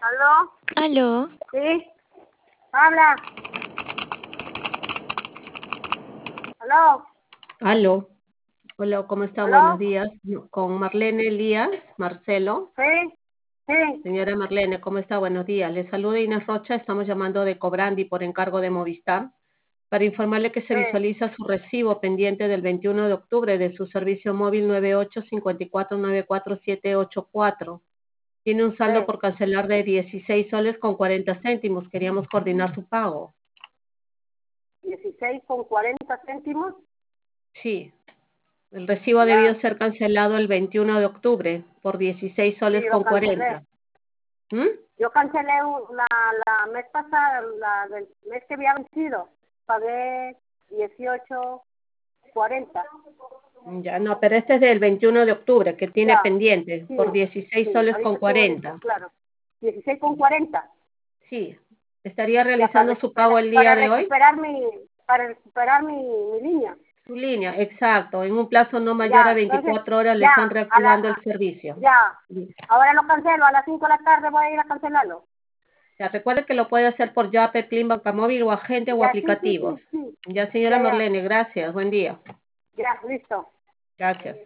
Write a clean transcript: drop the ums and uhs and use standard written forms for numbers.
¿Aló? Aló, ¿Sí? Habla. ¿Aló? Aló, hola, ¿cómo está? Buenos ¿Aló? días. No, con Marlene Elías, Marcelo. ¿Sí? Sí. Señora Marlene, ¿cómo está? Buenos días. Le saluda Inés Rocha, estamos llamando de Cobrandi por encargo de Movistar para informarle que se Sí. visualiza su recibo pendiente del 21 de octubre de su servicio móvil 9854944784. Tiene un saldo Sí. por cancelar de 16 soles con 40 céntimos. Queríamos coordinar su pago. 16,40 céntimos. Sí. El recibo ha debido Ya. ser cancelado el 21 de octubre por 16 Sí, soles lo con cancelé. 40. ¿Mm? Yo cancelé la mes pasada, la del mes que había vencido. Pagué 18,40. Ya no, pero este es del 21 de octubre que tiene Ya. pendiente Sí. por 16 Sí. soles con Ahorita estoy bonito, 40. claro. 16,40. Sí. ¿Estaría Ya, realizando su pago el día de hoy? para recuperar mi línea. Su línea, exacto. En un plazo no mayor a Ya, entonces, 24 horas le ya, están reactivando el servicio. ya, ahora lo cancelo, a las 5 de la tarde voy a ir a cancelarlo. Ya, recuerde que lo puede hacer por Yape, Plin, Banca Móvil o agente o Ya, sí, sí, aplicativos. sí, sí, Ya, señora ya, ya, Marlene, gracias. Buen día. ya, listo. Gracias.